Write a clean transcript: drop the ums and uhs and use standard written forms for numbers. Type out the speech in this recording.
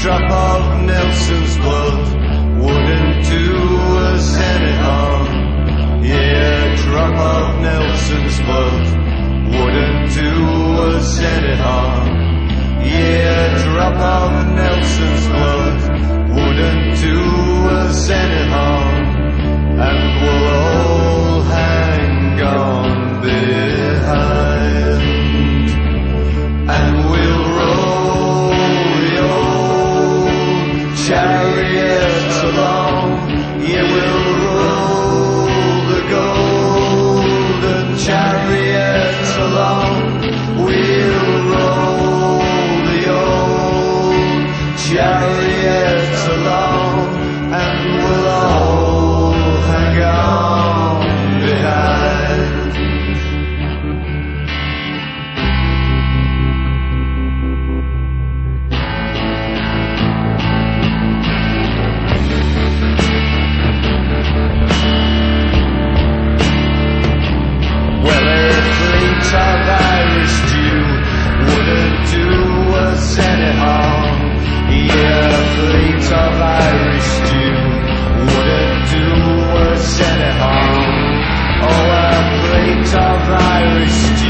drop of Nelson's blood wouldn't do us any harm. Yeah, a drop of Nelson's blood wouldn't do us any harm. Yeah, a drop of Nelson's blood wouldn't do us any harm. And we'll all hang on behind, and we'll roll the old chariot along. Yeah, we'll roll the golden chariot along. We'll roll the old chariot along, and we'll all hang on behind. Well, a fleet of Irish stew wouldn't do us any harm. Yeah, a fleet of Irish stew wouldn't do us any harm. Oh, a plate of Irish stew